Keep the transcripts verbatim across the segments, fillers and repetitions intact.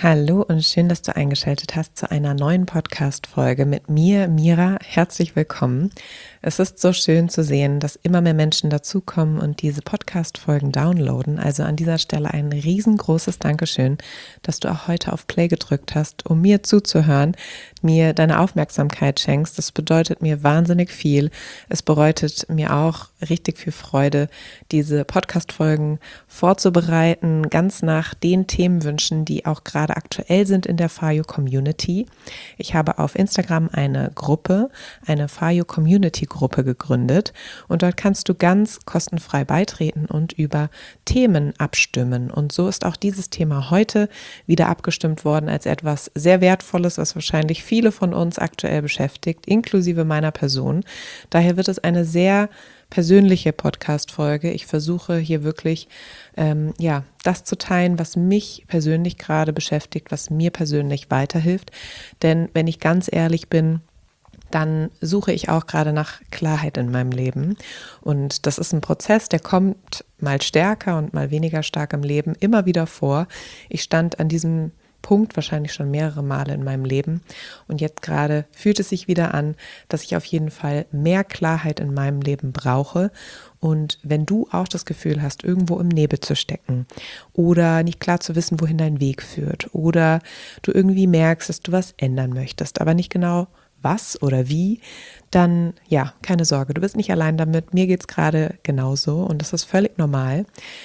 Hallo und schön, dass du eingeschaltet hast zu einer neuen Podcast-Folge mit mir, Mira. Herzlich willkommen. Es ist so schön zu sehen, dass immer mehr Menschen dazukommen und diese Podcast-Folgen downloaden. Also an dieser Stelle ein riesengroßes Dankeschön, dass du auch heute auf Play gedrückt hast, um mir zuzuhören, mir deine Aufmerksamkeit schenkst. Das bedeutet mir wahnsinnig viel. Es bedeutet mir auch richtig viel Freude, diese Podcast-Folgen vorzubereiten, ganz nach den Themenwünschen, die auch gerade aktuell sind in der Fayo Community. Ich habe auf Instagram eine Gruppe, eine Fayo Community Gruppe gegründet und dort kannst du ganz kostenfrei beitreten und über Themen abstimmen. Und so ist auch dieses Thema heute wieder abgestimmt worden als etwas sehr Wertvolles, was wahrscheinlich viele von uns aktuell beschäftigt, inklusive meiner Person. Daher wird es eine sehr persönliche Podcast-Folge. Ich versuche hier wirklich, ähm, ja, das zu teilen, was mich persönlich gerade beschäftigt, was mir persönlich weiterhilft. Denn wenn ich ganz ehrlich bin, dann suche ich auch gerade nach Klarheit in meinem Leben. Und das ist ein Prozess, der kommt mal stärker und mal weniger stark im Leben immer wieder vor. Ich stand an diesem Punkt wahrscheinlich schon mehrere Male in meinem Leben. Und jetzt gerade fühlt es sich wieder an, dass ich auf jeden Fall mehr Klarheit in meinem Leben brauche. Und wenn du auch das Gefühl hast, irgendwo im Nebel zu stecken oder nicht klar zu wissen, wohin dein Weg führt oder du irgendwie merkst, dass du was ändern möchtest, aber nicht genau was oder wie, dann ja, keine Sorge, du bist nicht allein damit. Mir geht es gerade genauso und das ist völlig normal.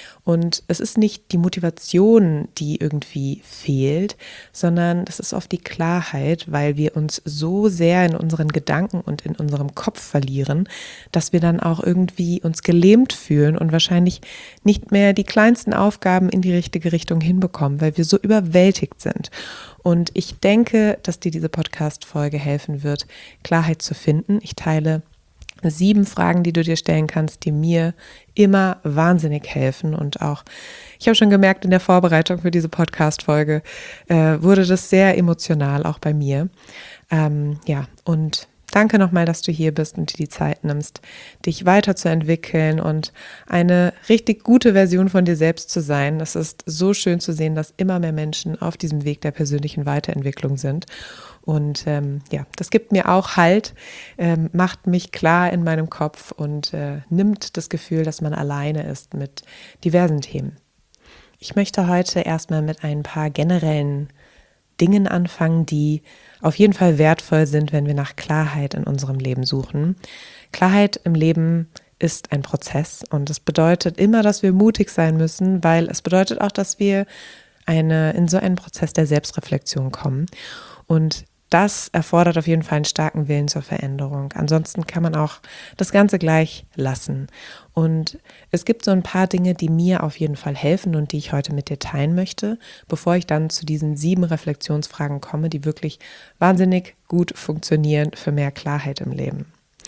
Und es ist nicht die Motivation, die irgendwie fehlt, sondern das ist oft die Klarheit, weil wir uns so sehr in unseren Gedanken und in unserem Kopf verlieren, dass wir dann auch irgendwie uns gelähmt fühlen und wahrscheinlich nicht mehr die kleinsten Aufgaben in die richtige Richtung hinbekommen, weil wir so überwältigt sind. Und ich denke, dass dir diese Podcast-Folge helfen wird, Klarheit zu finden. Ich teile sieben Fragen, die du dir stellen kannst, die mir immer wahnsinnig helfen. Und auch, ich habe schon gemerkt, in der Vorbereitung für diese Podcast-Folge äh, wurde das sehr emotional, auch bei mir. Ähm, ja, und danke nochmal, dass du hier bist und dir die Zeit nimmst, dich weiterzuentwickeln und eine richtig gute Version von dir selbst zu sein. Es ist so schön zu sehen, dass immer mehr Menschen auf diesem Weg der persönlichen Weiterentwicklung sind. Und ähm, ja, das gibt mir auch Halt, ähm, macht mich klar in meinem Kopf und äh, nimmt das Gefühl, dass man alleine ist mit diversen Themen. Ich möchte heute erstmal mit ein paar generellen Dingen anfangen, die auf jeden Fall wertvoll sind, wenn wir nach Klarheit in unserem Leben suchen. Klarheit im Leben ist ein Prozess und das bedeutet immer, dass wir mutig sein müssen, weil es bedeutet auch, dass wir eine, in so einen Prozess der Selbstreflexion kommen. Und das erfordert auf jeden Fall einen starken Willen zur Veränderung. Ansonsten kann man auch das Ganze gleich lassen. Und es gibt so ein paar Dinge, die mir auf jeden Fall helfen und die ich heute mit dir teilen möchte, bevor ich dann zu diesen sieben Reflexionsfragen komme, die wirklich wahnsinnig gut funktionieren für mehr Klarheit im Leben.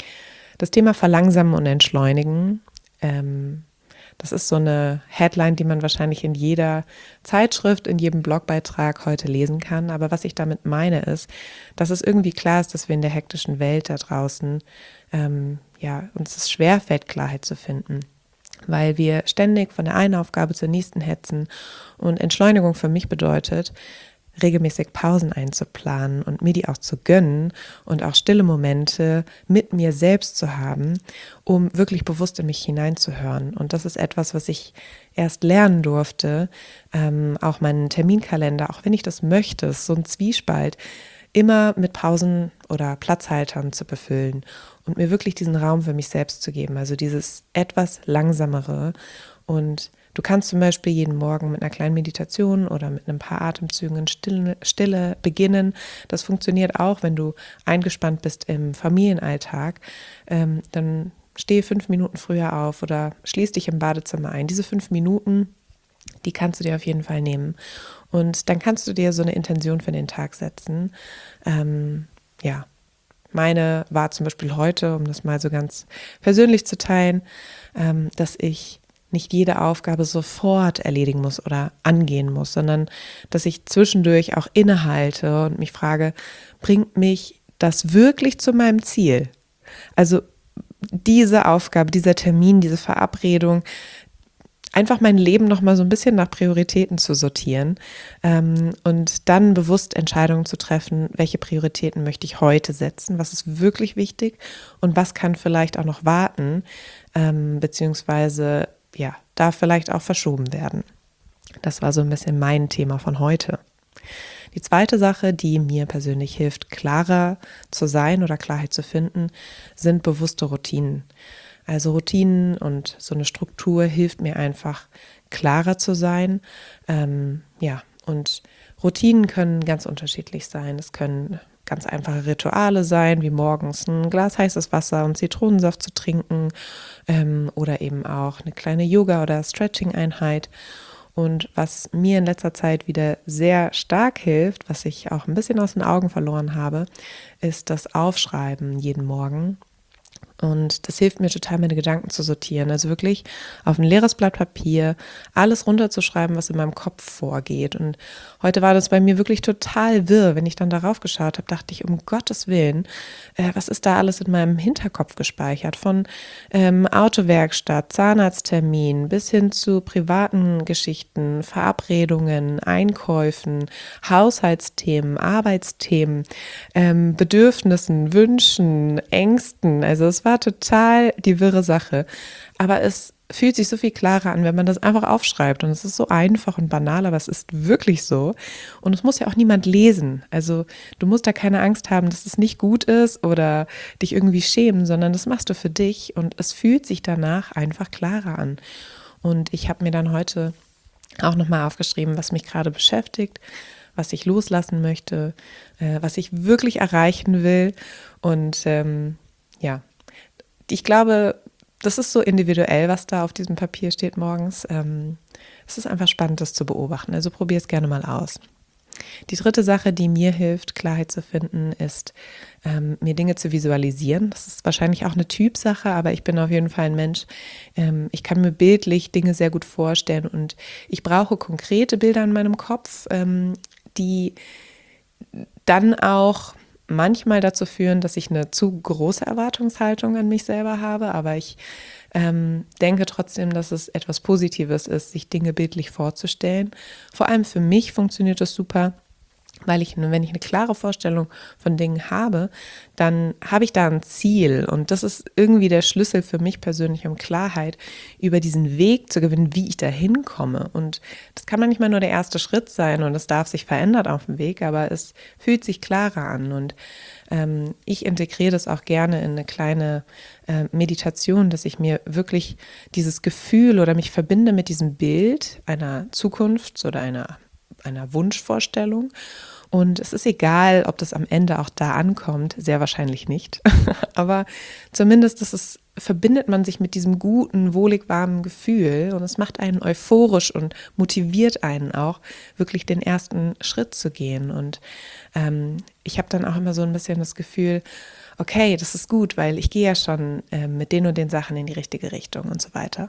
Das Thema Verlangsamen und Entschleunigen, ähm, das ist so eine Headline, die man wahrscheinlich in jeder Zeitschrift, in jedem Blogbeitrag heute lesen kann. Aber was ich damit meine ist, dass es irgendwie klar ist, dass wir in der hektischen Welt da draußen, ähm, ja, uns es schwerfällt, Klarheit zu finden, weil wir ständig von der einen Aufgabe zur nächsten hetzen. Und Entschleunigung für mich bedeutet, regelmäßig Pausen einzuplanen und mir die auch zu gönnen und auch stille Momente mit mir selbst zu haben, um wirklich bewusst in mich hineinzuhören. Und das ist etwas, was ich erst lernen durfte, ähm, auch meinen Terminkalender, auch wenn ich das möchte, ist so ein Zwiespalt, immer mit Pausen oder Platzhaltern zu befüllen und mir wirklich diesen Raum für mich selbst zu geben, also dieses etwas langsamere. Und du kannst zum Beispiel jeden Morgen mit einer kleinen Meditation oder mit ein paar Atemzügen in Stille, Stille beginnen. Das funktioniert auch, wenn du eingespannt bist im Familienalltag. Ähm, dann stehe fünf Minuten früher auf oder schließ dich im Badezimmer ein. Diese fünf Minuten, die kannst du dir auf jeden Fall nehmen. Und dann kannst du dir so eine Intention für den Tag setzen. Ähm, ja, meine war zum Beispiel heute, um das mal so ganz persönlich zu teilen, ähm, dass ich nicht jede Aufgabe sofort erledigen muss oder angehen muss, sondern dass ich zwischendurch auch innehalte und mich frage, bringt mich das wirklich zu meinem Ziel? Also diese Aufgabe, dieser Termin, diese Verabredung, einfach mein Leben nochmal so ein bisschen nach Prioritäten zu sortieren ähm, und dann bewusst Entscheidungen zu treffen, welche Prioritäten möchte ich heute setzen, was ist wirklich wichtig und was kann vielleicht auch noch warten, ähm, beziehungsweise ja, darf vielleicht auch verschoben werden. Das war so ein bisschen mein Thema von heute. Die zweite Sache, die mir persönlich hilft, klarer zu sein oder Klarheit zu finden, sind bewusste Routinen. Also Routinen und so eine Struktur hilft mir einfach, klarer zu sein. Ähm, ja, und Routinen können ganz unterschiedlich sein. Es können ganz einfache Rituale sein, wie morgens ein Glas heißes Wasser und Zitronensaft zu trinken ähm, oder eben auch eine kleine Yoga- oder Stretching-Einheit. Und was mir in letzter Zeit wieder sehr stark hilft, was ich auch ein bisschen aus den Augen verloren habe, ist das Aufschreiben jeden Morgen. Und das hilft mir total, meine Gedanken zu sortieren. Also wirklich auf ein leeres Blatt Papier alles runterzuschreiben, was in meinem Kopf vorgeht. Und heute war das bei mir wirklich total wirr. Wenn ich dann darauf geschaut habe, dachte ich, um Gottes Willen, äh, was ist da alles in meinem Hinterkopf gespeichert? Von ähm, Autowerkstatt, Zahnarzttermin bis hin zu privaten Geschichten, Verabredungen, Einkäufen, Haushaltsthemen, Arbeitsthemen, ähm, Bedürfnissen, Wünschen, Ängsten. Also es war total die wirre Sache. Aber es fühlt sich so viel klarer an, wenn man das einfach aufschreibt. Und es ist so einfach und banal, aber es ist wirklich so. Und es muss ja auch niemand lesen. Also du musst da keine Angst haben, dass es nicht gut ist oder dich irgendwie schämen, sondern das machst du für dich und es fühlt sich danach einfach klarer an. Und ich habe mir dann heute auch nochmal aufgeschrieben, was mich gerade beschäftigt, was ich loslassen möchte, äh, was ich wirklich erreichen will. Und ähm, ja, ich glaube, das ist so individuell, was da auf diesem Papier steht morgens. Ähm, es ist einfach spannend, das zu beobachten. Also probier es gerne mal aus. Die dritte Sache, die mir hilft, Klarheit zu finden, ist, ähm, mir Dinge zu visualisieren. Das ist wahrscheinlich auch eine Typsache, aber ich bin auf jeden Fall ein Mensch. Ähm, ich kann mir bildlich Dinge sehr gut vorstellen und ich brauche konkrete Bilder in meinem Kopf, ähm, die dann auch manchmal dazu führen, dass ich eine zu große Erwartungshaltung an mich selber habe, aber ich ähm, denke trotzdem, dass es etwas Positives ist, sich Dinge bildlich vorzustellen. Vor allem für mich funktioniert das super, weil ich, wenn ich eine klare Vorstellung von Dingen habe, dann habe ich da ein Ziel und das ist irgendwie der Schlüssel für mich persönlich, um Klarheit über diesen Weg zu gewinnen, wie ich da hinkomme. Und das kann manchmal nur der erste Schritt sein und es darf sich verändern auf dem Weg, aber es fühlt sich klarer an und ähm, ich integriere das auch gerne in eine kleine äh, Meditation, dass ich mir wirklich dieses Gefühl oder mich verbinde mit diesem Bild einer Zukunft oder einer einer Wunschvorstellung. Und es ist egal, ob das am Ende auch da ankommt, sehr wahrscheinlich nicht. Aber zumindest ist es, verbindet man sich mit diesem guten, wohlig warmen Gefühl und es macht einen euphorisch und motiviert einen auch, wirklich den ersten Schritt zu gehen. Und ähm, ich habe dann auch immer so ein bisschen das Gefühl, okay, das ist gut, weil ich gehe ja schon äh, mit den und den Sachen in die richtige Richtung und so weiter.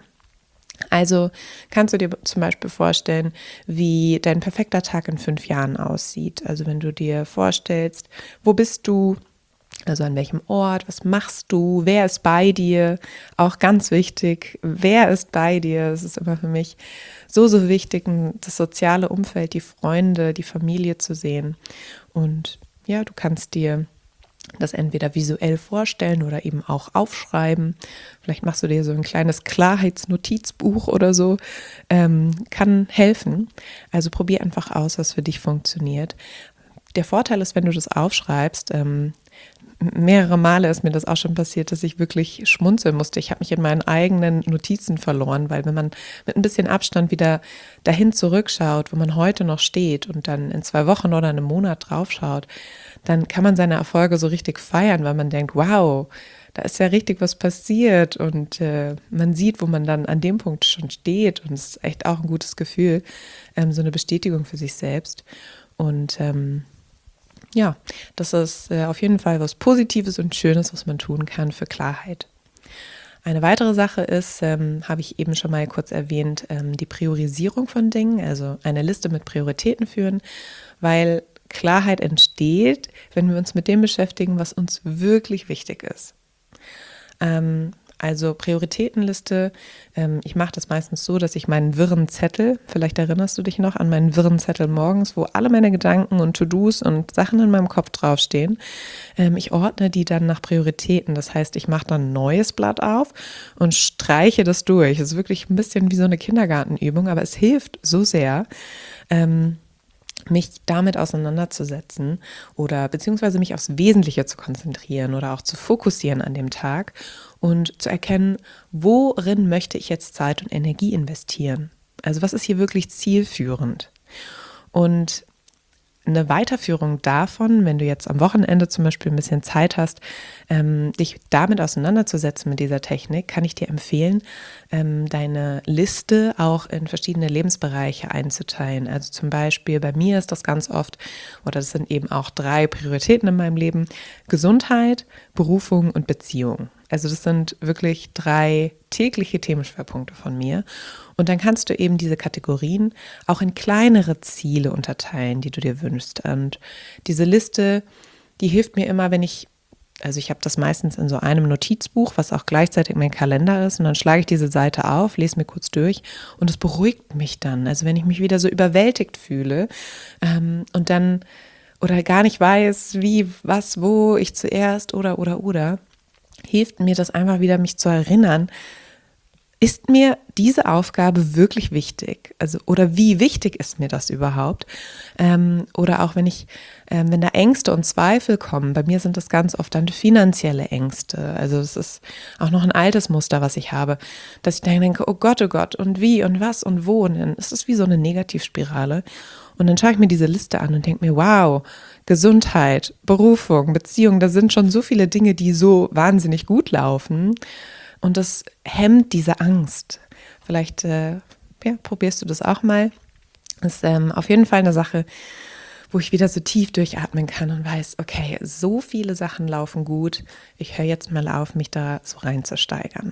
Also kannst du dir zum Beispiel vorstellen, wie dein perfekter Tag in fünf Jahren aussieht. Also wenn du dir vorstellst, wo bist du, also an welchem Ort, was machst du, wer ist bei dir, auch ganz wichtig, wer ist bei dir, das ist immer für mich so, so wichtig, das soziale Umfeld, die Freunde, die Familie zu sehen. Und ja, du kannst dir das entweder visuell vorstellen oder eben auch aufschreiben. Vielleicht machst du dir so ein kleines Klarheitsnotizbuch oder so. Ähm, kann helfen. Also probier einfach aus, was für dich funktioniert. Der Vorteil ist, wenn du das aufschreibst, ähm, mehrere Male ist mir das auch schon passiert, dass ich wirklich schmunzeln musste. Ich habe mich in meinen eigenen Notizen verloren, weil wenn man mit ein bisschen Abstand wieder dahin zurückschaut, wo man heute noch steht und dann in zwei Wochen oder einem Monat draufschaut, dann kann man seine Erfolge so richtig feiern, weil man denkt, wow, da ist ja richtig was passiert und äh, man sieht, wo man dann an dem Punkt schon steht und es ist echt auch ein gutes Gefühl, ähm, so eine Bestätigung für sich selbst und ähm, ja, das ist äh, auf jeden Fall was Positives und Schönes, was man tun kann für Klarheit. Eine weitere Sache ist, ähm, habe ich eben schon mal kurz erwähnt, ähm, die Priorisierung von Dingen, also eine Liste mit Prioritäten führen, weil Klarheit entsteht, wenn wir uns mit dem beschäftigen, was uns wirklich wichtig ist. Ähm, Also Prioritätenliste, ähm, ich mache das meistens so, dass ich meinen wirren Zettel, vielleicht erinnerst du dich noch an meinen wirren Zettel morgens, wo alle meine Gedanken und To-Dos und Sachen in meinem Kopf draufstehen, ähm, ich ordne die dann nach Prioritäten. Das heißt, ich mache dann ein neues Blatt auf und streiche das durch. Es ist wirklich ein bisschen wie so eine Kindergartenübung, aber es hilft so sehr, ähm, mich damit auseinanderzusetzen oder beziehungsweise mich aufs Wesentliche zu konzentrieren oder auch zu fokussieren an dem Tag und zu erkennen, worin möchte ich jetzt Zeit und Energie investieren? Also was ist hier wirklich zielführend? Und eine Weiterführung davon, wenn du jetzt am Wochenende zum Beispiel ein bisschen Zeit hast, ähm, dich damit auseinanderzusetzen mit dieser Technik, kann ich dir empfehlen, ähm, deine Liste auch in verschiedene Lebensbereiche einzuteilen. Also zum Beispiel bei mir ist das ganz oft, oder das sind eben auch drei Prioritäten in meinem Leben: Gesundheit, Berufung und Beziehung. Also das sind wirklich drei tägliche Themenschwerpunkte von mir. Und dann kannst du eben diese Kategorien auch in kleinere Ziele unterteilen, die du dir wünschst. Und diese Liste, die hilft mir immer, wenn ich, also ich habe das meistens in so einem Notizbuch, was auch gleichzeitig mein Kalender ist. Und dann schlage ich diese Seite auf, lese mir kurz durch und es beruhigt mich dann. Also wenn ich mich wieder so überwältigt fühle ähm, und dann oder gar nicht weiß, wie, was, wo ich zuerst oder, oder, oder, hilft mir das einfach wieder, mich zu erinnern, ist mir diese Aufgabe wirklich wichtig? Also, oder wie wichtig ist mir das überhaupt? Ähm, oder auch wenn ich, ähm, wenn da Ängste und Zweifel kommen, bei mir sind das ganz oft dann finanzielle Ängste. Also das ist auch noch ein altes Muster, was ich habe, dass ich dann denke, oh Gott, oh Gott, und wie und was und wo. Und dann ist es wie so eine Negativspirale. Und dann schaue ich mir diese Liste an und denke mir, wow, Gesundheit, Berufung, Beziehung, da sind schon so viele Dinge, die so wahnsinnig gut laufen. Und das hemmt diese Angst. Vielleicht äh, ja, probierst du das auch mal. Das ist ähm, auf jeden Fall eine Sache, wo ich wieder so tief durchatmen kann und weiß, okay, so viele Sachen laufen gut. Ich höre jetzt mal auf, mich da so reinzusteigern.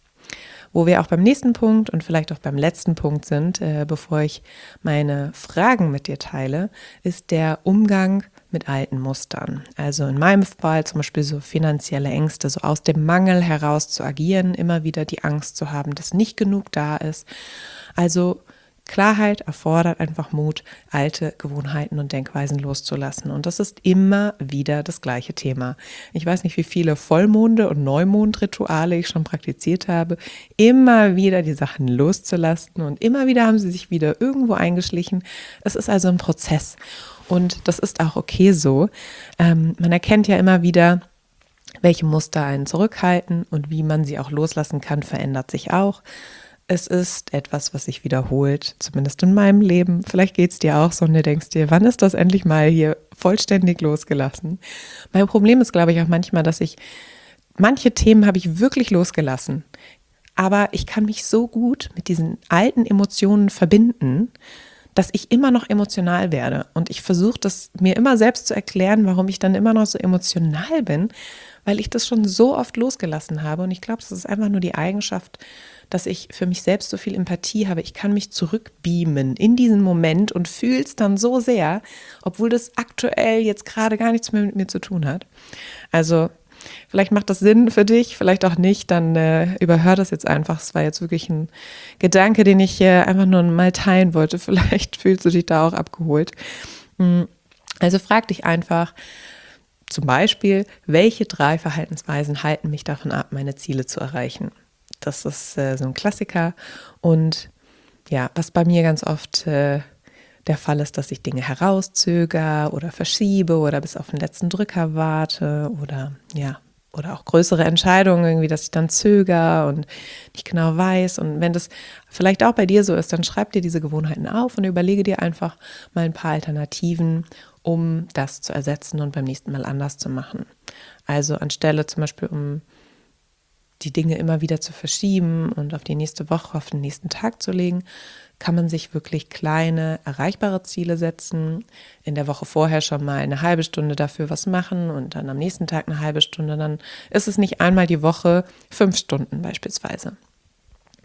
Wo wir auch beim nächsten Punkt und vielleicht auch beim letzten Punkt sind, äh, bevor ich meine Fragen mit dir teile, ist der Umgang mit alten Mustern. Also in meinem Fall zum Beispiel so finanzielle Ängste, so aus dem Mangel heraus zu agieren, immer wieder die Angst zu haben, dass nicht genug da ist. Also Klarheit erfordert einfach Mut, alte Gewohnheiten und Denkweisen loszulassen. Und das ist immer wieder das gleiche Thema. Ich weiß nicht, wie viele Vollmonde und Neumondrituale ich schon praktiziert habe, immer wieder die Sachen loszulassen und immer wieder haben sie sich wieder irgendwo eingeschlichen. Es ist also ein Prozess und das ist auch okay so. Ähm, man erkennt ja immer wieder, welche Muster einen zurückhalten und wie man sie auch loslassen kann, verändert sich auch. Es ist etwas, was sich wiederholt, zumindest in meinem Leben. Vielleicht geht es dir auch so und du denkst dir, wann ist das endlich mal hier vollständig losgelassen? Mein Problem ist, glaube ich, auch manchmal, dass ich, manche Themen habe ich wirklich losgelassen, aber ich kann mich so gut mit diesen alten Emotionen verbinden, dass ich immer noch emotional werde. Und ich versuche das mir immer selbst zu erklären, warum ich dann immer noch so emotional bin, weil ich das schon so oft losgelassen habe. Und ich glaube, das ist einfach nur die Eigenschaft, dass ich für mich selbst so viel Empathie habe. Ich kann mich zurückbeamen in diesen Moment und fühle es dann so sehr, obwohl das aktuell jetzt gerade gar nichts mehr mit mir zu tun hat. Also vielleicht macht das Sinn für dich, vielleicht auch nicht, dann äh, überhör das jetzt einfach. Es war jetzt wirklich ein Gedanke, den ich äh, einfach nur mal teilen wollte. Vielleicht fühlst du dich da auch abgeholt. Also frag dich einfach zum Beispiel, welche drei Verhaltensweisen halten mich davon ab, meine Ziele zu erreichen? Das ist äh, so ein Klassiker. Und ja, was bei mir ganz oft äh, der Fall ist, dass ich Dinge herauszögere oder verschiebe oder bis auf den letzten Drücker warte oder ja, oder auch größere Entscheidungen irgendwie, dass ich dann zögere und nicht genau weiß. Und wenn das vielleicht auch bei dir so ist, dann schreib dir diese Gewohnheiten auf und überlege dir einfach mal ein paar Alternativen, um das zu ersetzen und beim nächsten Mal anders zu machen. Also anstelle zum Beispiel, um die Dinge immer wieder zu verschieben und auf die nächste Woche, auf den nächsten Tag zu legen, kann man sich wirklich kleine, erreichbare Ziele setzen. In der Woche vorher schon mal eine halbe Stunde dafür was machen und dann am nächsten Tag eine halbe Stunde. Dann ist es nicht einmal die Woche fünf Stunden beispielsweise.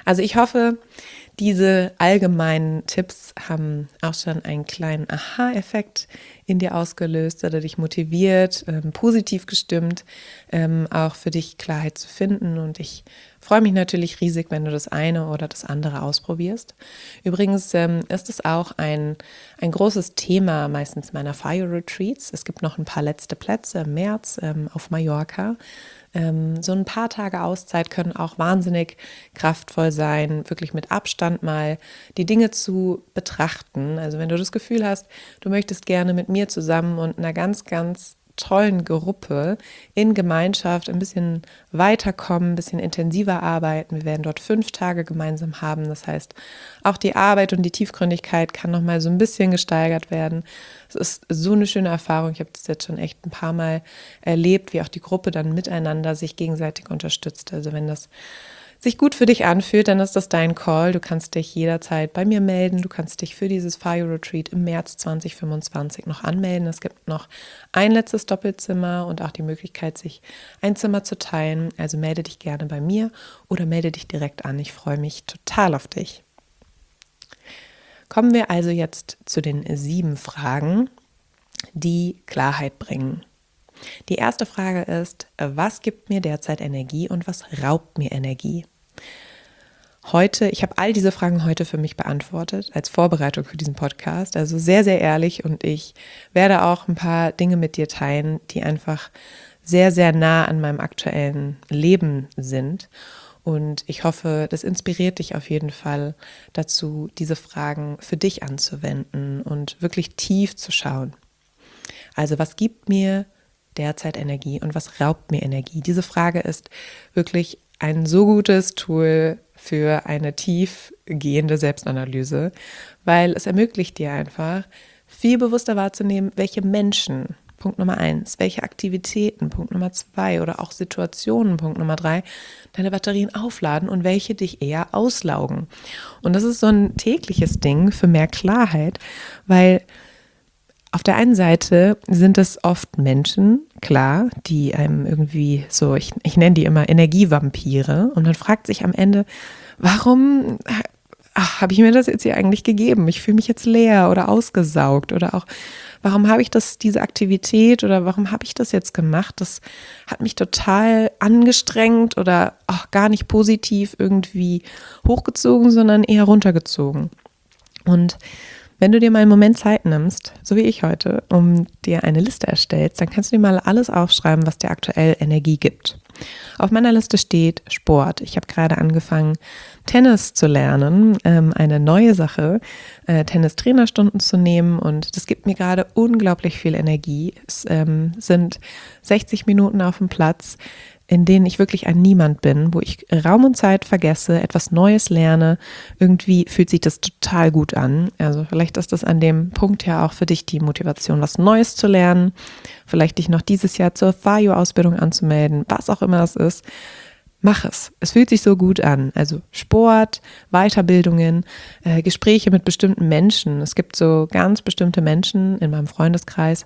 Also ich hoffe, diese allgemeinen Tipps haben auch schon einen kleinen Aha-Effekt in dir ausgelöst oder dich motiviert, ähm, positiv gestimmt, ähm, auch für dich Klarheit zu finden. Und ich freue mich natürlich riesig, wenn du das eine oder das andere ausprobierst. Übrigens ähm, ist es auch ein, ein großes Thema meistens meiner Fire Retreats. Es gibt noch ein paar letzte Plätze im März ähm, auf Mallorca. Ähm, so ein paar Tage Auszeit können auch wahnsinnig kraftvoll sein, wirklich mit Abstand mal die Dinge zu betrachten. Also wenn du das Gefühl hast, du möchtest gerne mit mir zusammen und einer ganz, ganz tollen Gruppe in Gemeinschaft ein bisschen weiterkommen, ein bisschen intensiver arbeiten. Wir werden dort fünf Tage gemeinsam haben. Das heißt, auch die Arbeit und die Tiefgründigkeit kann nochmal so ein bisschen gesteigert werden. Es ist so eine schöne Erfahrung. Ich habe das jetzt schon echt ein paar Mal erlebt, wie auch die Gruppe dann miteinander sich gegenseitig unterstützt. Also wenn das sich gut für dich anfühlt, dann ist das dein Call. Du kannst dich jederzeit bei mir melden. Du kannst dich für dieses Fire Retreat im März zwanzig fünfundzwanzig noch anmelden. Es gibt noch ein letztes Doppelzimmer und auch die Möglichkeit, sich ein Zimmer zu teilen. Also melde dich gerne bei mir oder melde dich direkt an. Ich freue mich total auf dich. Kommen wir also jetzt zu den sieben Fragen, die Klarheit bringen. Die erste Frage ist, was gibt mir derzeit Energie und was raubt mir Energie? Heute, ich habe all diese Fragen heute für mich beantwortet als Vorbereitung für diesen Podcast, also sehr, sehr ehrlich, und ich werde auch ein paar Dinge mit dir teilen, die einfach sehr, sehr nah an meinem aktuellen Leben sind. Und ich hoffe, das inspiriert dich auf jeden Fall dazu, diese Fragen für dich anzuwenden und wirklich tief zu schauen. Also was gibt mir derzeit Energie und was raubt mir Energie? Diese Frage ist wirklich ein so gutes Tool für eine tiefgehende Selbstanalyse, weil es ermöglicht dir einfach, viel bewusster wahrzunehmen, welche Menschen, Punkt Nummer eins, welche Aktivitäten, Punkt Nummer zwei, oder auch Situationen, Punkt Nummer drei, deine Batterien aufladen und welche dich eher auslaugen. Und das ist so ein tägliches Ding für mehr Klarheit, weil auf der einen Seite sind es oft Menschen, klar, die einem irgendwie so, ich, ich nenne die immer Energievampire, und man fragt sich am Ende, warum habe ich mir das jetzt hier eigentlich gegeben? Ich fühle mich jetzt leer oder ausgesaugt, oder auch, warum habe ich das, diese Aktivität, oder warum habe ich das jetzt gemacht? Das hat mich total angestrengt oder auch gar nicht positiv irgendwie hochgezogen, sondern eher runtergezogen. Und wenn du dir mal einen Moment Zeit nimmst, so wie ich heute, um dir eine Liste erstellst, dann kannst du dir mal alles aufschreiben, was dir aktuell Energie gibt. Auf meiner Liste steht Sport. Ich habe gerade angefangen, Tennis zu lernen, ähm, eine neue Sache, äh, Tennistrainerstunden zu nehmen, und das gibt mir gerade unglaublich viel Energie. Es ähm, sind sechzig Minuten auf dem Platz, in denen ich wirklich ein Niemand bin, wo ich Raum und Zeit vergesse, etwas Neues lerne. Irgendwie fühlt sich das total gut an. Also vielleicht ist das an dem Punkt ja auch für dich die Motivation, was Neues zu lernen, vielleicht dich noch dieses Jahr zur F A I O-Ausbildung anzumelden, was auch immer es ist. Mach es. Es fühlt sich so gut an. Also Sport, Weiterbildungen, äh, Gespräche mit bestimmten Menschen. Es gibt so ganz bestimmte Menschen in meinem Freundeskreis,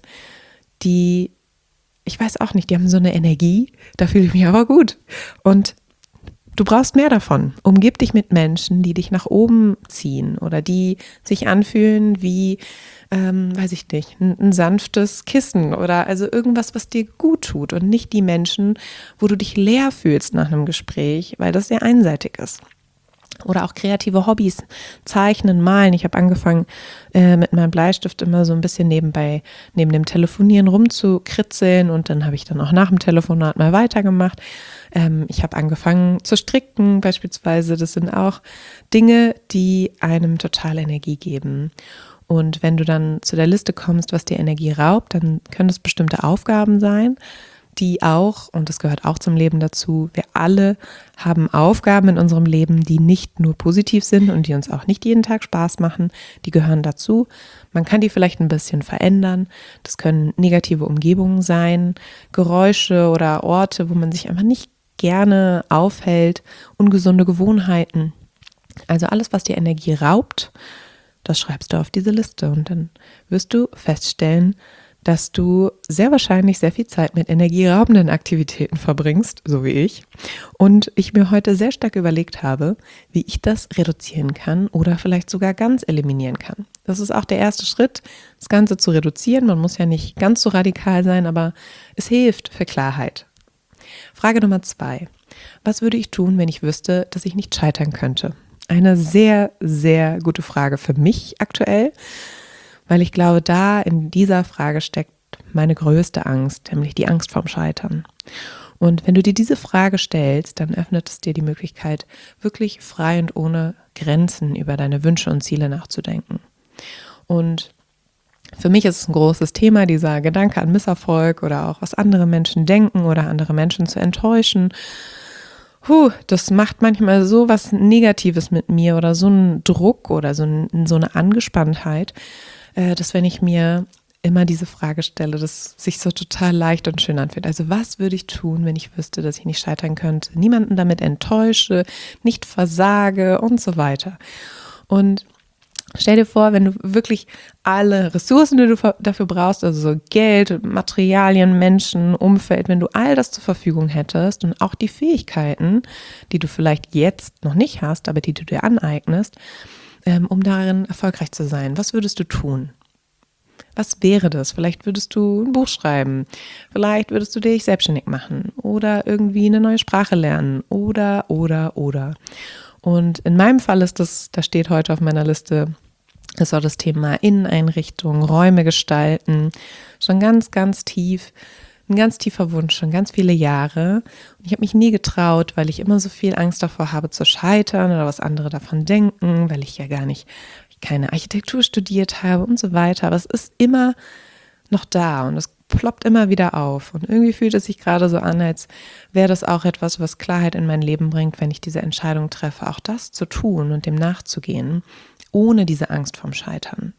die, ich weiß auch nicht, die haben so eine Energie, da fühle ich mich aber gut. Und du brauchst mehr davon. Umgib dich mit Menschen, die dich nach oben ziehen oder die sich anfühlen wie, ähm, weiß ich nicht, ein, ein sanftes Kissen oder also irgendwas, was dir gut tut, und nicht die Menschen, wo du dich leer fühlst nach einem Gespräch, weil das sehr einseitig ist. Oder auch kreative Hobbys, Zeichnen, Malen. Ich habe angefangen, äh, mit meinem Bleistift immer so ein bisschen nebenbei, neben dem Telefonieren rumzukritzeln, und dann habe ich dann auch nach dem Telefonat mal weitergemacht. Ähm, ich habe angefangen zu stricken beispielsweise. Das sind auch Dinge, die einem total Energie geben. Und wenn du dann zu der Liste kommst, was dir Energie raubt, dann können es bestimmte Aufgaben sein, die auch, und das gehört auch zum Leben dazu, wir alle haben Aufgaben in unserem Leben, die nicht nur positiv sind und die uns auch nicht jeden Tag Spaß machen, die gehören dazu. Man kann die vielleicht ein bisschen verändern. Das können negative Umgebungen sein, Geräusche oder Orte, wo man sich einfach nicht gerne aufhält, ungesunde Gewohnheiten. Also alles, was dir Energie raubt, das schreibst du auf diese Liste, und dann wirst du feststellen, dass du sehr wahrscheinlich sehr viel Zeit mit energieraubenden Aktivitäten verbringst, so wie ich. Und ich mir heute sehr stark überlegt habe, wie ich das reduzieren kann oder vielleicht sogar ganz eliminieren kann. Das ist auch der erste Schritt, das Ganze zu reduzieren. Man muss ja nicht ganz so radikal sein, aber es hilft für Klarheit. Frage Nummer zwei. Was würde ich tun, wenn ich wüsste, dass ich nicht scheitern könnte? Eine sehr, sehr gute Frage für mich aktuell, weil ich glaube, da in dieser Frage steckt meine größte Angst, nämlich die Angst vorm Scheitern. Und wenn du dir diese Frage stellst, dann öffnet es dir die Möglichkeit, wirklich frei und ohne Grenzen über deine Wünsche und Ziele nachzudenken. Und für mich ist es ein großes Thema, dieser Gedanke an Misserfolg oder auch was andere Menschen denken oder andere Menschen zu enttäuschen. Puh, das macht manchmal so was Negatives mit mir oder so einen Druck oder so, ein, so eine Angespanntheit, äh, dass wenn ich mir immer diese Frage stelle, das sich so total leicht und schön anfühlt. Also was würde ich tun, wenn ich wüsste, dass ich nicht scheitern könnte, niemanden damit enttäusche, nicht versage und so weiter. Und stell dir vor, wenn du wirklich alle Ressourcen, die du dafür brauchst, also so Geld, Materialien, Menschen, Umfeld, wenn du all das zur Verfügung hättest und auch die Fähigkeiten, die du vielleicht jetzt noch nicht hast, aber die du dir aneignest, um darin erfolgreich zu sein, was würdest du tun? Was wäre das? Vielleicht würdest du ein Buch schreiben, vielleicht würdest du dich selbstständig machen oder irgendwie eine neue Sprache lernen oder, oder, oder. Und in meinem Fall ist das, da steht heute auf meiner Liste, ist auch das Thema Inneneinrichtung, Räume gestalten, schon ganz, ganz tief, ein ganz tiefer Wunsch, schon ganz viele Jahre. Und ich habe mich nie getraut, weil ich immer so viel Angst davor habe zu scheitern oder was andere davon denken, weil ich ja gar nicht, keine Architektur studiert habe und so weiter. Aber es ist immer noch da und es ploppt immer wieder auf. Und irgendwie fühlt es sich gerade so an, als wäre das auch etwas, was Klarheit in mein Leben bringt, wenn ich diese Entscheidung treffe, auch das zu tun und dem nachzugehen, ohne diese Angst vorm Scheitern.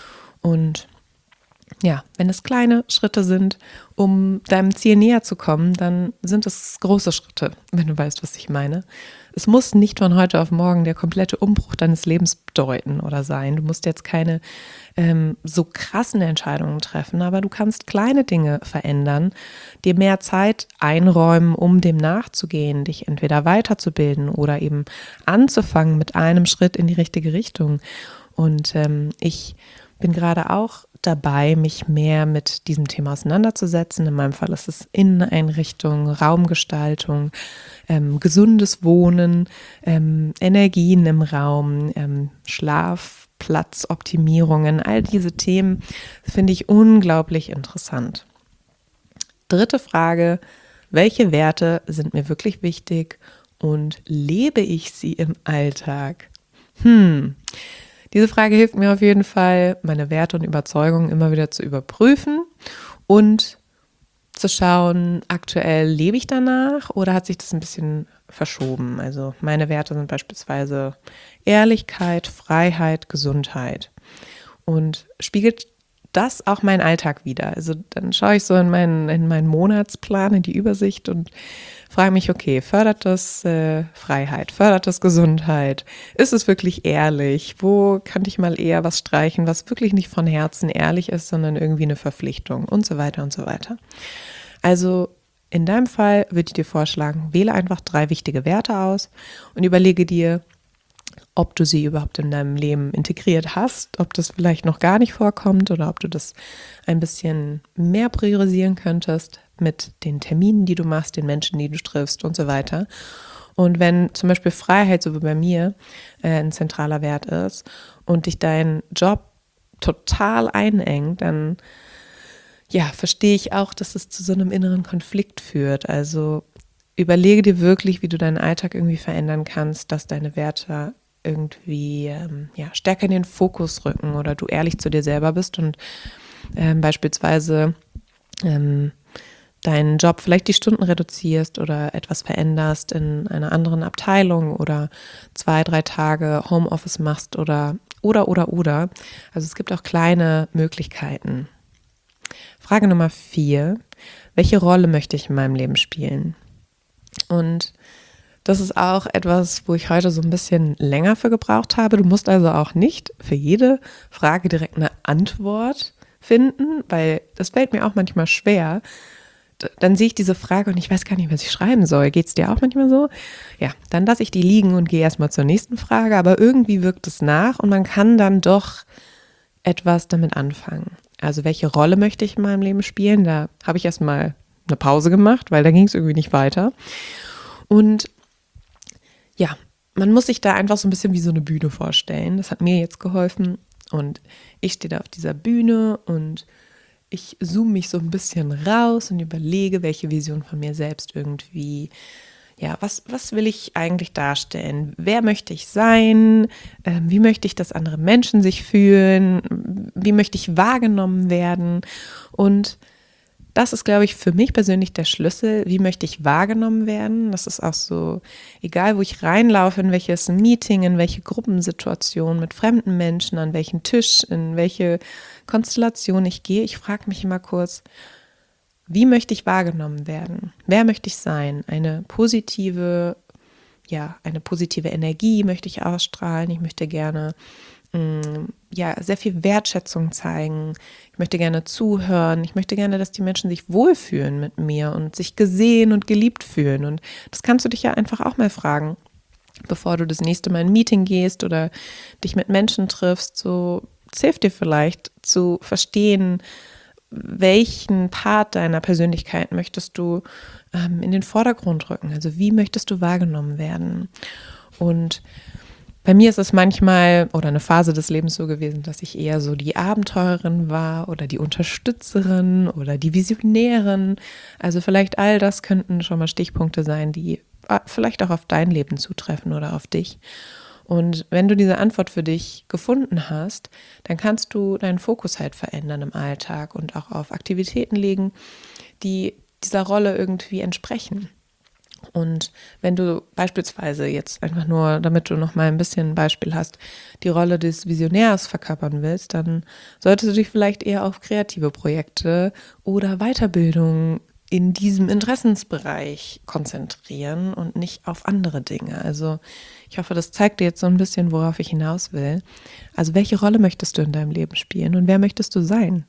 Und ja, wenn es kleine Schritte sind, um deinem Ziel näher zu kommen, dann sind es große Schritte, wenn du weißt, was ich meine. Es muss nicht von heute auf morgen der komplette Umbruch deines Lebens bedeuten oder sein. Du musst jetzt keine ähm, so krassen Entscheidungen treffen, aber du kannst kleine Dinge verändern, dir mehr Zeit einräumen, um dem nachzugehen, dich entweder weiterzubilden oder eben anzufangen mit einem Schritt in die richtige Richtung. Und ähm, ich bin gerade auch dabei, mich mehr mit diesem Thema auseinanderzusetzen. In meinem Fall ist es Inneneinrichtung, Raumgestaltung, ähm, gesundes Wohnen, ähm, Energien im Raum, ähm, Schlafplatzoptimierungen. All diese Themen finde ich unglaublich interessant. Dritte Frage: Welche Werte sind mir wirklich wichtig und lebe ich sie im Alltag? Hm... Diese Frage hilft mir auf jeden Fall, meine Werte und Überzeugungen immer wieder zu überprüfen und zu schauen, aktuell lebe ich danach oder hat sich das ein bisschen verschoben. Also meine Werte sind beispielsweise Ehrlichkeit, Freiheit, Gesundheit. Und spiegelt das auch meinen Alltag wider? Also dann schaue ich so in meinen, in meinen Monatsplan, in die Übersicht und frage mich, okay, fördert das äh, Freiheit, fördert das Gesundheit? Ist es wirklich ehrlich? Wo kann ich mal eher was streichen, was wirklich nicht von Herzen ehrlich ist, sondern irgendwie eine Verpflichtung und so weiter und so weiter. Also in deinem Fall würde ich dir vorschlagen, wähle einfach drei wichtige Werte aus und überlege dir, ob du sie überhaupt in deinem Leben integriert hast, ob das vielleicht noch gar nicht vorkommt oder ob du das ein bisschen mehr priorisieren könntest mit den Terminen, die du machst, den Menschen, die du triffst und so weiter. Und wenn zum Beispiel Freiheit, so wie bei mir, äh, ein zentraler Wert ist und dich dein Job total einengt, dann ja, verstehe ich auch, dass es zu so einem inneren Konflikt führt. Also überlege dir wirklich, wie du deinen Alltag irgendwie verändern kannst, dass deine Werte irgendwie ähm, ja, stärker in den Fokus rücken oder du ehrlich zu dir selber bist und ähm, beispielsweise ähm, deinen Job vielleicht die Stunden reduzierst oder etwas veränderst in einer anderen Abteilung oder zwei, drei Tage Homeoffice machst oder, oder, oder, oder. Also es gibt auch kleine Möglichkeiten. Frage Nummer vier: Welche Rolle möchte ich in meinem Leben spielen? Und das ist auch etwas, wo ich heute so ein bisschen länger für gebraucht habe. Du musst also auch nicht für jede Frage direkt eine Antwort finden, weil das fällt mir auch manchmal schwer. Dann sehe ich diese Frage und ich weiß gar nicht, was ich schreiben soll. Geht es dir auch manchmal so? Ja, dann lasse ich die liegen und gehe erstmal zur nächsten Frage, aber irgendwie wirkt es nach und man kann dann doch etwas damit anfangen. Also welche Rolle möchte ich in meinem Leben spielen? Da habe ich erstmal eine Pause gemacht, weil da ging es irgendwie nicht weiter. Und ja, man muss sich da einfach so ein bisschen wie so eine Bühne vorstellen. Das hat mir jetzt geholfen und ich stehe da auf dieser Bühne und ich zoome mich so ein bisschen raus und überlege, welche Vision von mir selbst irgendwie, ja, was, was will ich eigentlich darstellen? Wer möchte ich sein? Ähm, wie möchte ich, dass andere Menschen sich fühlen? Wie möchte ich wahrgenommen werden? Und das ist, glaube ich, für mich persönlich der Schlüssel. Wie möchte ich wahrgenommen werden? Das ist auch so, egal wo ich reinlaufe, in welches Meeting, in welche Gruppensituation mit fremden Menschen, an welchen Tisch, in welche Konstellation ich gehe. Ich frage mich immer kurz, wie möchte ich wahrgenommen werden? Wer möchte ich sein? Eine positive, ja, eine positive Energie möchte ich ausstrahlen. Ich möchte gerne ja, sehr viel Wertschätzung zeigen. Ich möchte gerne zuhören. Ich möchte gerne, dass die Menschen sich wohlfühlen mit mir und sich gesehen und geliebt fühlen. Und das kannst du dich ja einfach auch mal fragen, bevor du das nächste Mal in ein Meeting gehst oder dich mit Menschen triffst. So, es hilft dir vielleicht zu verstehen, welchen Part deiner Persönlichkeit möchtest du ähm, in den Vordergrund rücken? Also wie möchtest du wahrgenommen werden? Und bei mir ist es manchmal oder eine Phase des Lebens so gewesen, dass ich eher so die Abenteurerin war oder die Unterstützerin oder die Visionärin. Also vielleicht all das könnten schon mal Stichpunkte sein, die vielleicht auch auf dein Leben zutreffen oder auf dich. Und wenn du diese Antwort für dich gefunden hast, dann kannst du deinen Fokus halt verändern im Alltag und auch auf Aktivitäten legen, die dieser Rolle irgendwie entsprechen. Und wenn du beispielsweise jetzt einfach nur, damit du noch mal ein bisschen ein Beispiel hast, die Rolle des Visionärs verkörpern willst, dann solltest du dich vielleicht eher auf kreative Projekte oder Weiterbildung in diesem Interessensbereich konzentrieren und nicht auf andere Dinge. Also ich hoffe, das zeigt dir jetzt so ein bisschen, worauf ich hinaus will. Also welche Rolle möchtest du in deinem Leben spielen und wer möchtest du sein?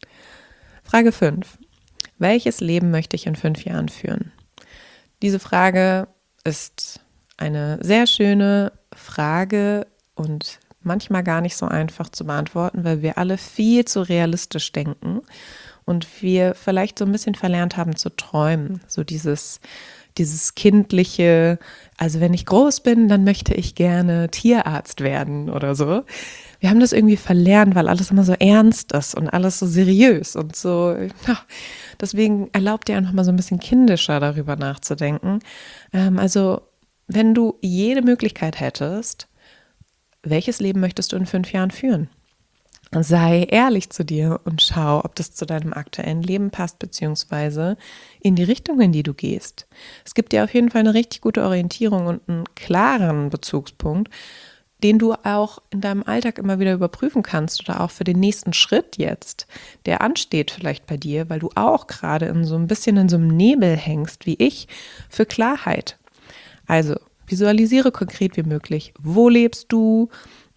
Frage fünf. Welches Leben möchte ich in fünf Jahren führen? Diese Frage ist eine sehr schöne Frage und manchmal gar nicht so einfach zu beantworten, weil wir alle viel zu realistisch denken und wir vielleicht so ein bisschen verlernt haben zu träumen. So dieses, dieses kindliche, also wenn ich groß bin, dann möchte ich gerne Tierarzt werden oder so. Wir haben das irgendwie verlernt, weil alles immer so ernst ist und alles so seriös und so, ja, deswegen erlaubt dir einfach mal so ein bisschen kindischer darüber nachzudenken. Ähm, also wenn du jede Möglichkeit hättest, welches Leben möchtest du in fünf Jahren führen? Sei ehrlich zu dir und schau, ob das zu deinem aktuellen Leben passt, beziehungsweise in die Richtung, in die du gehst. Es gibt dir auf jeden Fall eine richtig gute Orientierung und einen klaren Bezugspunkt, den du auch in deinem Alltag immer wieder überprüfen kannst oder auch für den nächsten Schritt jetzt, der ansteht vielleicht bei dir, weil du auch gerade in so ein bisschen in so einem Nebel hängst, wie ich, für Klarheit. Also visualisiere konkret wie möglich, wo lebst du,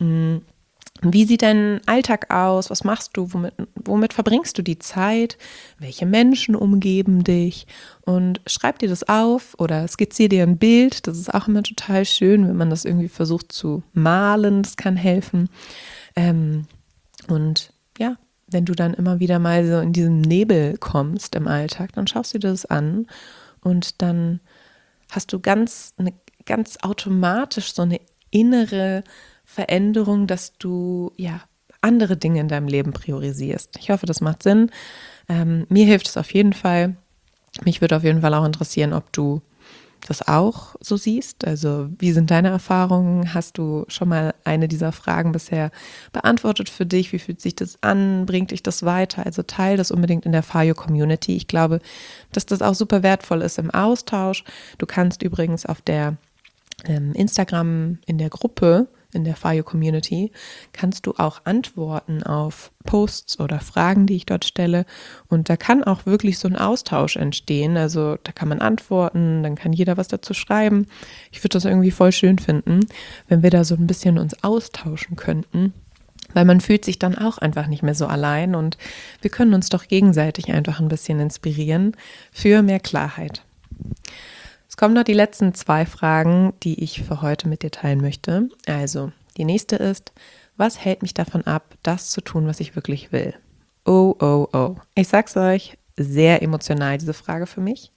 wie sieht dein Alltag aus, was machst du, womit, womit verbringst du die Zeit, welche Menschen umgeben dich und schreib dir das auf oder skizziere dir ein Bild, das ist auch immer total schön, wenn man das irgendwie versucht zu malen, das kann helfen. Ähm, und ja, wenn du dann immer wieder mal so in diesen Nebel kommst im Alltag, dann schaust du dir das an und dann hast du ganz, eine, ganz automatisch so eine innere Veränderung, dass du ja andere Dinge in deinem Leben priorisierst. Ich hoffe, das macht Sinn. Ähm, mir hilft es auf jeden Fall. Mich würde auf jeden Fall auch interessieren, ob du das auch so siehst. Also wie sind deine Erfahrungen? Hast du schon mal eine dieser Fragen bisher beantwortet für dich? Wie fühlt sich das an? Bringt dich das weiter? Also teile das unbedingt in der Fayo-Community. Ich glaube, dass das auch super wertvoll ist im Austausch. Du kannst übrigens auf der ähm, Instagram in der Gruppe in der Fayo-Community, kannst du auch antworten auf Posts oder Fragen, die ich dort stelle. Und da kann auch wirklich so ein Austausch entstehen. Also da kann man antworten, dann kann jeder was dazu schreiben. Ich würde das irgendwie voll schön finden, wenn wir da so ein bisschen uns austauschen könnten. Weil man fühlt sich dann auch einfach nicht mehr so allein und wir können uns doch gegenseitig einfach ein bisschen inspirieren für mehr Klarheit. Es kommen noch die letzten zwei Fragen, die ich für heute mit dir teilen möchte. Also, die nächste ist, was hält mich davon ab, das zu tun, was ich wirklich will? Oh, oh, oh. Ich sag's euch, sehr emotional diese Frage für mich.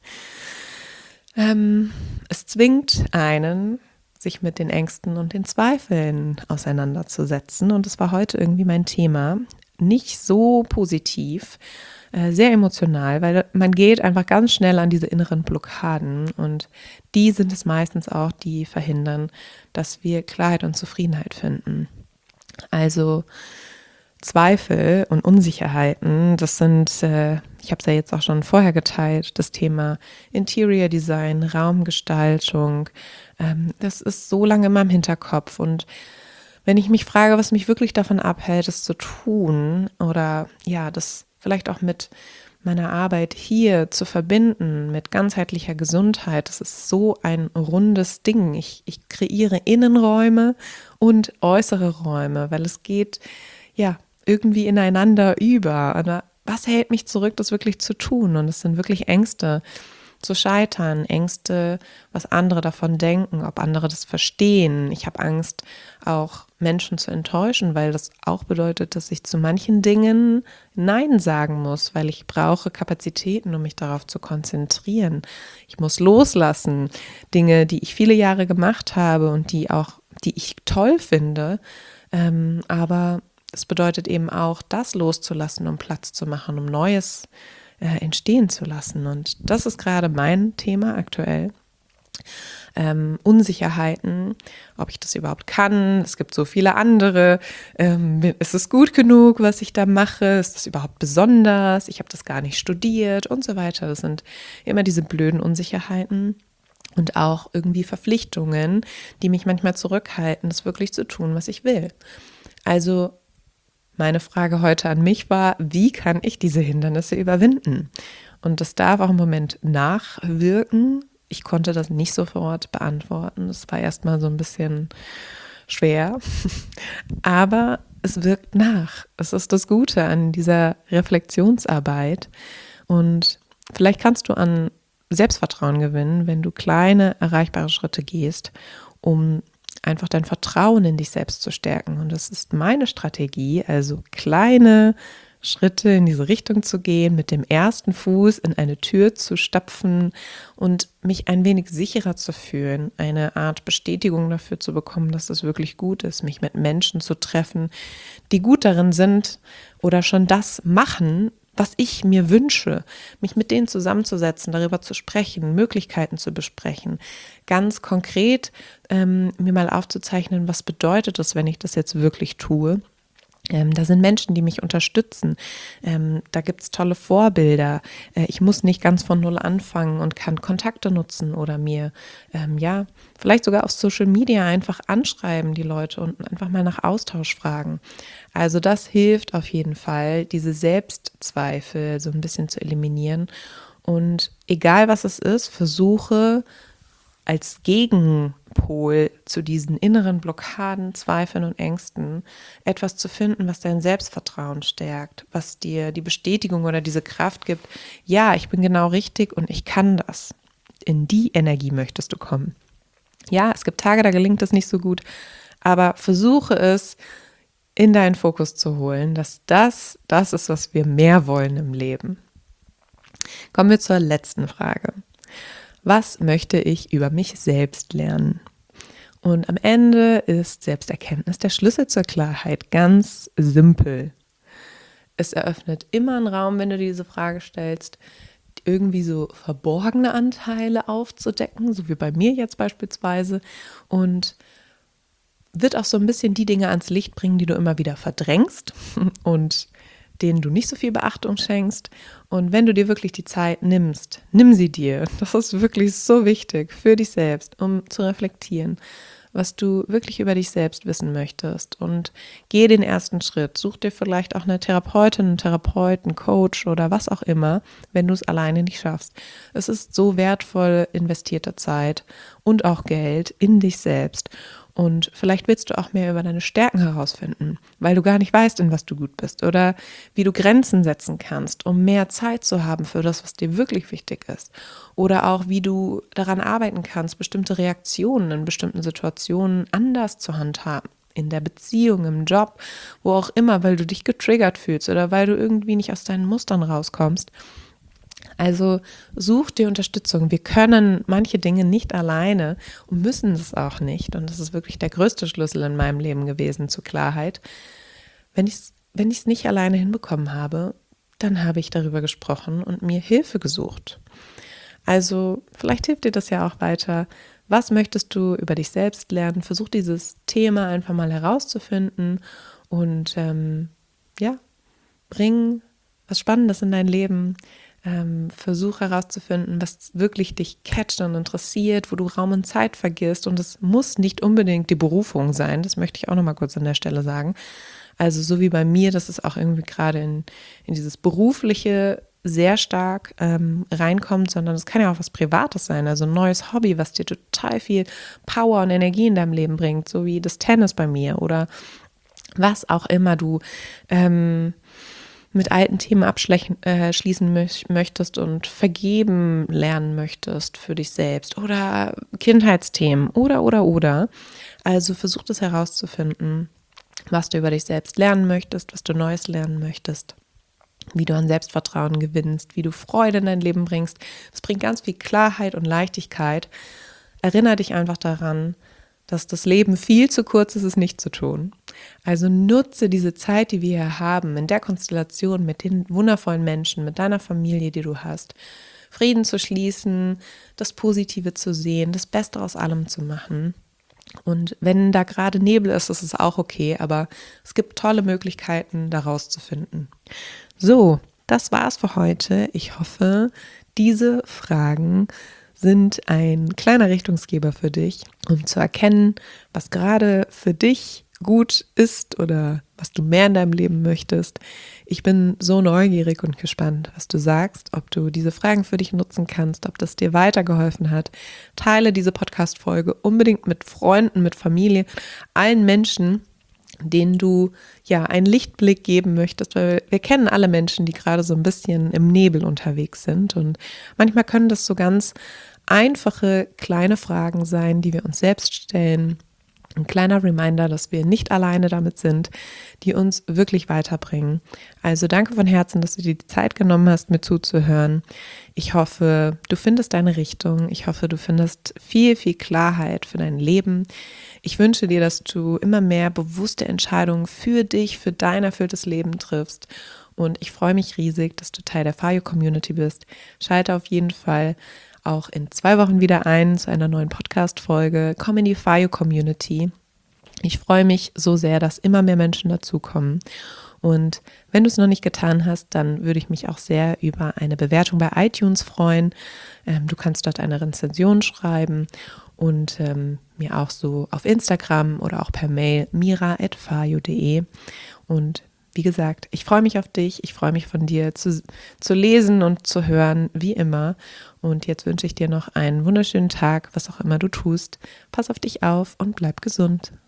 Ähm, es zwingt einen, sich mit den Ängsten und den Zweifeln auseinanderzusetzen. Und es war heute irgendwie mein Thema. Nicht so positiv, äh, sehr emotional, weil man geht einfach ganz schnell an diese inneren Blockaden. Und die sind es meistens auch, die verhindern, dass wir Klarheit und Zufriedenheit finden. Also Zweifel und Unsicherheiten, das sind, äh, ich habe es ja jetzt auch schon vorher geteilt, das Thema Interior Design, Raumgestaltung, ähm, das ist so lange in meinem Hinterkopf und wenn ich mich frage, was mich wirklich davon abhält, es zu tun oder ja, das vielleicht auch mit meiner Arbeit hier zu verbinden, mit ganzheitlicher Gesundheit, das ist so ein rundes Ding. Ich, ich kreiere Innenräume und äußere Räume, weil es geht, ja, irgendwie ineinander über. Aber was hält mich zurück, das wirklich zu tun? Und es sind wirklich Ängste zu scheitern, Ängste, was andere davon denken, ob andere das verstehen. Ich habe Angst, auch Menschen zu enttäuschen, weil das auch bedeutet, dass ich zu manchen Dingen Nein sagen muss, weil ich brauche Kapazitäten, um mich darauf zu konzentrieren. Ich muss loslassen, Dinge, die ich viele Jahre gemacht habe und die auch, die ich toll finde, ähm, aber es bedeutet eben auch, das loszulassen, um Platz zu machen, um Neues äh, entstehen zu lassen. Und das ist gerade mein Thema aktuell. Ähm, Unsicherheiten, ob ich das überhaupt kann. Es gibt so viele andere. Ähm, ist es gut genug, was ich da mache? Ist das überhaupt besonders? Ich habe das gar nicht studiert und so weiter. Das sind immer diese blöden Unsicherheiten. Und auch irgendwie Verpflichtungen, die mich manchmal zurückhalten, das wirklich zu tun, was ich will. Also meine Frage heute an mich war, wie kann ich diese Hindernisse überwinden? Und das darf auch im Moment nachwirken. Ich konnte das nicht sofort beantworten. Das war erstmal so ein bisschen schwer, aber es wirkt nach. Es ist das Gute an dieser Reflexionsarbeit. Und vielleicht kannst du an Selbstvertrauen gewinnen, wenn du kleine, erreichbare Schritte gehst, um einfach dein Vertrauen in dich selbst zu stärken. Und das ist meine Strategie, also kleine Schritte in diese Richtung zu gehen, mit dem ersten Fuß in eine Tür zu stapfen und mich ein wenig sicherer zu fühlen, eine Art Bestätigung dafür zu bekommen, dass es wirklich gut ist, mich mit Menschen zu treffen, die gut darin sind oder schon das machen, was ich mir wünsche, mich mit denen zusammenzusetzen, darüber zu sprechen, Möglichkeiten zu besprechen, ganz konkret ähm, mir mal aufzuzeichnen, was bedeutet es, wenn ich das jetzt wirklich tue. Ähm, da sind Menschen, die mich unterstützen. Ähm, da gibt es tolle Vorbilder. Äh, ich muss nicht ganz von Null anfangen und kann Kontakte nutzen oder mir, ähm, ja, vielleicht sogar auf Social Media einfach anschreiben, die Leute, und einfach mal nach Austausch fragen. Also das hilft auf jeden Fall, diese Selbstzweifel so ein bisschen zu eliminieren. Und egal was es ist, versuche als Gegenpol zu diesen inneren Blockaden, Zweifeln und Ängsten etwas zu finden, was dein Selbstvertrauen stärkt, was dir die Bestätigung oder diese Kraft gibt, ja, ich bin genau richtig und ich kann das. In die Energie möchtest du kommen. Ja, es gibt Tage, da gelingt es nicht so gut, aber versuche es in deinen Fokus zu holen, dass das das ist, was wir mehr wollen im Leben. Kommen wir zur letzten Frage. Was möchte ich über mich selbst lernen? Und am Ende ist Selbsterkenntnis der Schlüssel zur Klarheit. Ganz simpel. Es eröffnet immer einen Raum, wenn du diese Frage stellst, irgendwie so verborgene Anteile aufzudecken, so wie bei mir jetzt beispielsweise, und wird auch so ein bisschen die Dinge ans Licht bringen, die du immer wieder verdrängst und denen du nicht so viel Beachtung schenkst. Und wenn du dir wirklich die Zeit nimmst, nimm sie dir. Das ist wirklich so wichtig für dich selbst, um zu reflektieren, was du wirklich über dich selbst wissen möchtest. Und geh den ersten Schritt. Such dir vielleicht auch eine Therapeutin, einen Therapeuten, Coach oder was auch immer, wenn du es alleine nicht schaffst. Es ist so wertvoll investierte Zeit und auch Geld in dich selbst. Und vielleicht willst du auch mehr über deine Stärken herausfinden, weil du gar nicht weißt, in was du gut bist oder wie du Grenzen setzen kannst, um mehr Zeit zu haben für das, was dir wirklich wichtig ist. Oder auch, wie du daran arbeiten kannst, bestimmte Reaktionen in bestimmten Situationen anders zu handhaben. In der Beziehung, im Job, wo auch immer, weil du dich getriggert fühlst oder weil du irgendwie nicht aus deinen Mustern rauskommst. Also such dir Unterstützung. Wir können manche Dinge nicht alleine und müssen es auch nicht. Und das ist wirklich der größte Schlüssel in meinem Leben gewesen zur Klarheit. Wenn ich es wenn ich es nicht alleine hinbekommen habe, dann habe ich darüber gesprochen und mir Hilfe gesucht. Also vielleicht hilft dir das ja auch weiter. Was möchtest du über dich selbst lernen? Versuch dieses Thema einfach mal herauszufinden und ähm, ja, bring was Spannendes in dein Leben. Ähm, versuch herauszufinden, was wirklich dich catcht und interessiert, wo du Raum und Zeit vergisst. Und es muss nicht unbedingt die Berufung sein, das möchte ich auch nochmal kurz an der Stelle sagen. Also so wie bei mir, dass es auch irgendwie gerade in, in dieses Berufliche sehr stark ähm, reinkommt, sondern es kann ja auch was Privates sein, also ein neues Hobby, was dir total viel Power und Energie in deinem Leben bringt, so wie das Tennis bei mir oder was auch immer du ähm, mit alten Themen abschließen äh, möchtest und vergeben lernen möchtest für dich selbst oder Kindheitsthemen oder, oder, oder. Also versuch das herauszufinden, was du über dich selbst lernen möchtest, was du Neues lernen möchtest, wie du an Selbstvertrauen gewinnst, wie du Freude in dein Leben bringst. Das bringt ganz viel Klarheit und Leichtigkeit. Erinnere dich einfach daran, dass das Leben viel zu kurz ist, es nicht zu tun. Also nutze diese Zeit, die wir hier haben, in der Konstellation mit den wundervollen Menschen, mit deiner Familie, die du hast, Frieden zu schließen, das Positive zu sehen, das Beste aus allem zu machen. Und wenn da gerade Nebel ist, ist es auch okay, aber es gibt tolle Möglichkeiten, da rauszufinden. So, das war's für heute. Ich hoffe, diese Fragen sind ein kleiner Richtungsgeber für dich, um zu erkennen, was gerade für dich gut ist oder was du mehr in deinem Leben möchtest. Ich bin so neugierig und gespannt, was du sagst, ob du diese Fragen für dich nutzen kannst, ob das dir weitergeholfen hat. Teile diese Podcast-Folge unbedingt mit Freunden, mit Familie, allen Menschen, denen du ja einen Lichtblick geben möchtest, weil wir kennen alle Menschen, die gerade so ein bisschen im Nebel unterwegs sind und manchmal können das so ganz einfache kleine Fragen sein, die wir uns selbst stellen. Ein kleiner Reminder, dass wir nicht alleine damit sind, die uns wirklich weiterbringen. Also danke von Herzen, dass du dir die Zeit genommen hast, mir zuzuhören. Ich hoffe, du findest deine Richtung. Ich hoffe, du findest viel, viel Klarheit für dein Leben. Ich wünsche dir, dass du immer mehr bewusste Entscheidungen für dich, für dein erfülltes Leben triffst. Und ich freue mich riesig, dass du Teil der F A Y O-Community bist. Schalte auf jeden Fall auch in zwei Wochen wieder ein zu einer neuen Podcast-Folge. Komm in die F A Y O-Community. Ich freue mich so sehr, dass immer mehr Menschen dazukommen. Und wenn du es noch nicht getan hast, dann würde ich mich auch sehr über eine Bewertung bei iTunes freuen. Ähm, du kannst dort eine Rezension schreiben und ähm, mir auch so auf Instagram oder auch per Mail mira at fayo punkt de. Und wie gesagt, ich freue mich auf dich, ich freue mich von dir zu, zu lesen und zu hören, wie immer. Und jetzt wünsche ich dir noch einen wunderschönen Tag, was auch immer du tust. Pass auf dich auf und bleib gesund.